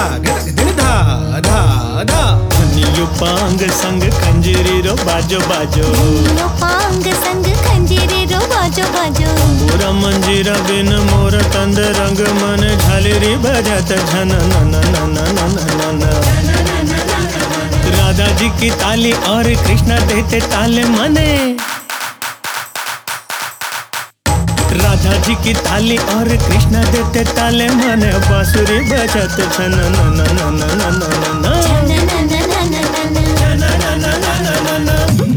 धिन धा धा धा धनियो पांग संग खंजरी रो बाजो बाजो धनियो पांग संग खंजरी रो बाजो बाजो पूरा मंजीरा बिन मोर तंद रंग मन झालेरी बजात झन न न न न न न राधा जी की ताली और कृष्णा देते ताले मने राधा जी की ताली और कृष्णा देते ताले मने बांसुरी बजत छन न न न न न न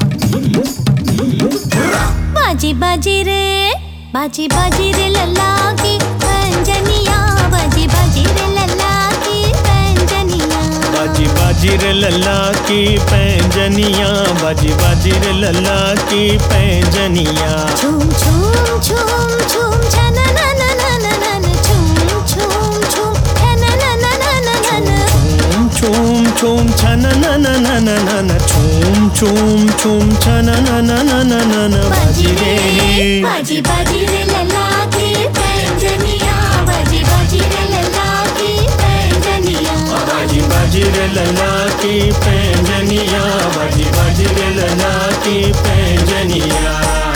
बाजी बाजी रे लल्ला की पंजनिया बाजी बाजी रे लल्ला की पंजनिया बाजी बाजी रे लल्ला की पैंजनिया बाजी बाजी रे लल्ला की पैंजनिया झूम झूम झूम झूम छन न न न न न झूम झूम झूम छन न न न न छूम छूम छन न न न न न छूम छूम छूम छन न न न न न बाजी रे लल्ला की पैंजनिया बाजी बाजी रे लल्ला की पैंजनिया बाजी बाजी रे लल्ला की पैंजनिया बाजी बाजी रे लल्ला की पैंजनिया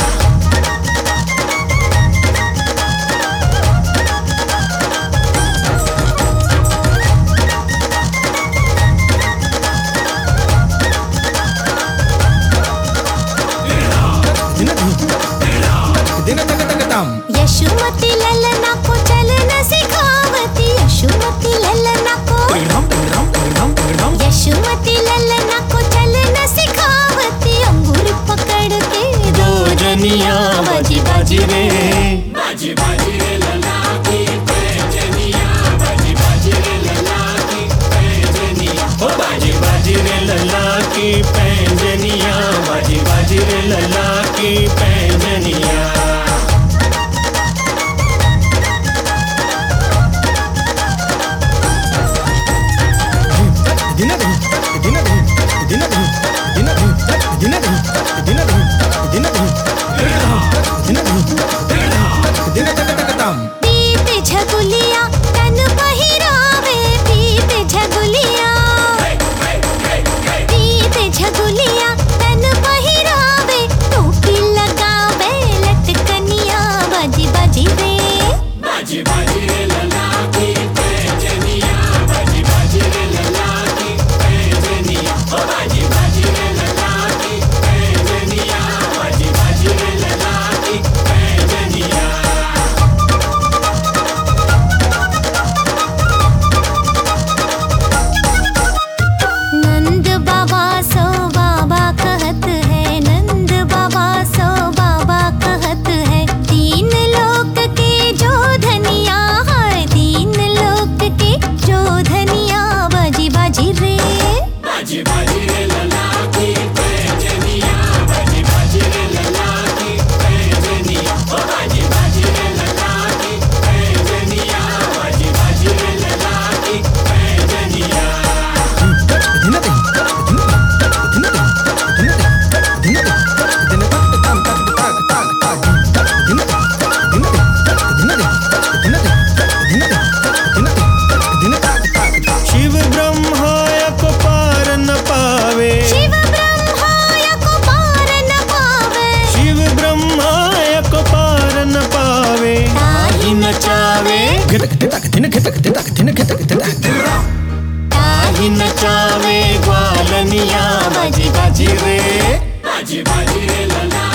यशोमती ललना को चलना सिखावती यशोमती ललना को यशोमती ललना को चलना सिखावती अंगूर पकड़ के दो जनिया बाजी बाजी रे लला की पैंजनिया बाजी बाजी रे लला की पैंजनिया ओ बाजी बाजी रे लल्ला की पैंजनिया बाजी बाजी रे लल्ला की पैंजनिया पीते झगुलिया तन पहिरावे पीते झगुलिया तन पहिरावे टोपी लगावे लटकनिया बाजी बाजी रे लला की पैंजनिया बाजी बाजी रे लला की पैंजनिया ओ बाजी बाजी रे लला की पैंजनिया बाजी बाजी रे लला की पैंजनिया नंद बाबा सो बाबा कहत है नंद बाबा सो बाबा कहत है तीन लोक के जो धनिया है तीन लोक के जो धनिया बाजी बाजी रे लला की पैंजनिया बाजी बाजी रे लला की पैंजनिया ओ बाजी बाजी रे लला की पैंजनिया बाजी बाजी रे लला की पैंजनिया शिव ब्रह्मा को पार न पावे शिव ब्रह्मा को पार न पावे शिव ब्रह्मा को पार न पावे ताहि नचावे ताहि नचावे ग्वालनिया बाजी बाजी रे बाजी बाजी रे लला